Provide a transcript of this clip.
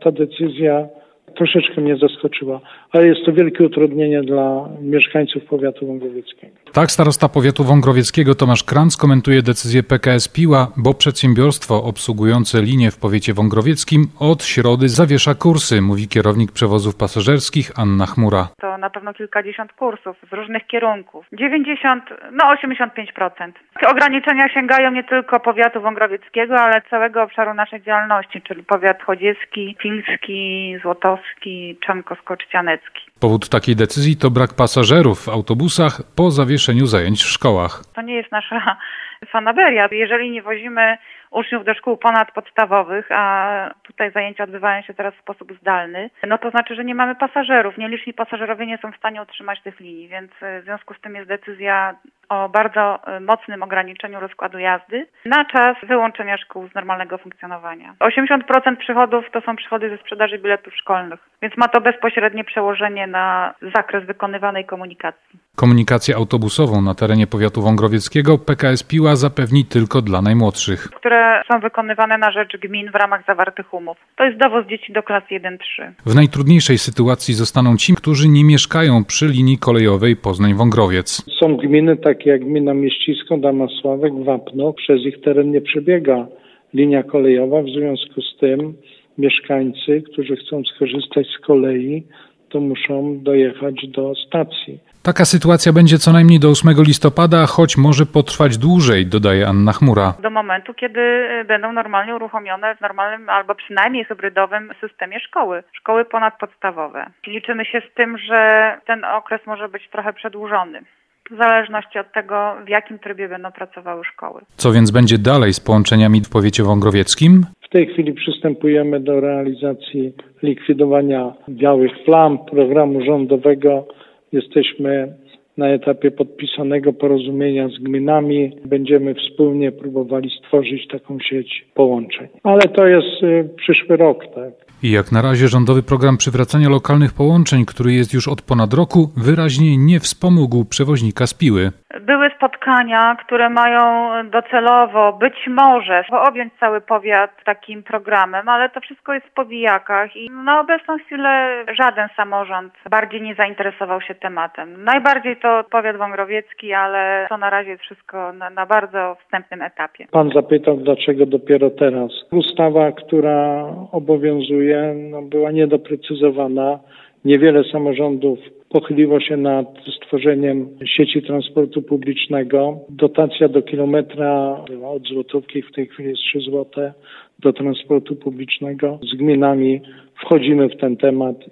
ta decyzja troszeczkę mnie zaskoczyła, ale jest to wielkie utrudnienie dla mieszkańców powiatu wągrowieckiego. Tak starosta powiatu wągrowieckiego Tomasz Kranz komentuje decyzję PKS Piła, bo przedsiębiorstwo obsługujące linie w powiecie wągrowieckim od środy zawiesza kursy, mówi kierownik przewozów pasażerskich Anna Chmura. To na pewno kilkadziesiąt kursów z różnych kierunków. 85%. Ograniczenia sięgają nie tylko powiatu wągrowieckiego, ale całego obszaru naszej działalności, czyli powiat chodziecki, pilski, złotowski, czemkowsko-trzcianecki. Powód takiej decyzji to brak pasażerów w autobusach po zawieszeniu zajęć w szkołach. To nie jest nasza fanaberia. Jeżeli nie wozimy uczniów do szkół ponadpodstawowych, a tutaj zajęcia odbywają się teraz w sposób zdalny, no to znaczy, że nie mamy pasażerów. Nieliczni pasażerowie nie są w stanie utrzymać tych linii, więc w związku z tym jest decyzja o bardzo mocnym ograniczeniu rozkładu jazdy na czas wyłączenia szkół z normalnego funkcjonowania. 80% przychodów to są przychody ze sprzedaży biletów szkolnych, więc ma to bezpośrednie przełożenie na zakres wykonywanej komunikacji. Komunikację autobusową na terenie powiatu wągrowieckiego PKS Piła zapewni tylko dla najmłodszych, które są wykonywane na rzecz gmin w ramach zawartych umów. To jest dowóz dzieci do klas 1-3. W najtrudniejszej sytuacji zostaną ci, którzy nie mieszkają przy linii kolejowej Poznań-Wągrowiec. Są gminy takie jak gmina Mieścisko, Damasławek, Wapno. Przez ich teren nie przebiega linia kolejowa. W związku z tym mieszkańcy, którzy chcą skorzystać z kolei, to muszą dojechać do stacji. Taka sytuacja będzie co najmniej do 8 listopada, choć może potrwać dłużej, dodaje Anna Chmura. Do momentu, kiedy będą normalnie uruchomione w normalnym albo przynajmniej hybrydowym systemie szkoły ponadpodstawowe. Liczymy się z tym, że ten okres może być trochę przedłużony, w zależności od tego, w jakim trybie będą pracowały szkoły. Co więc będzie dalej z połączeniami w powiecie wągrowieckim? W tej chwili przystępujemy do realizacji likwidowania białych plam programu rządowego. Jesteśmy na etapie podpisanego porozumienia z gminami. Będziemy wspólnie próbowali stworzyć taką sieć połączeń. Ale to jest przyszły rok, tak? I jak na razie rządowy program przywracania lokalnych połączeń, który jest już od ponad roku, wyraźnie nie wspomógł przewoźnika z Piły. Były spotkania, które mają docelowo być może objąć cały powiat takim programem, ale to wszystko jest w powijakach i na obecną chwilę żaden samorząd bardziej nie zainteresował się tematem. Najbardziej to powiat wągrowiecki, ale to na razie jest wszystko na bardzo wstępnym etapie. Pan zapytał, dlaczego dopiero teraz. Ustawa, która obowiązuje, była niedoprecyzowana. Niewiele samorządów pochyliło się nad stworzeniem sieci transportu publicznego. Dotacja do kilometra była od złotówki, w tej chwili jest 3 złote do transportu publicznego. Z gminami wchodzimy w ten temat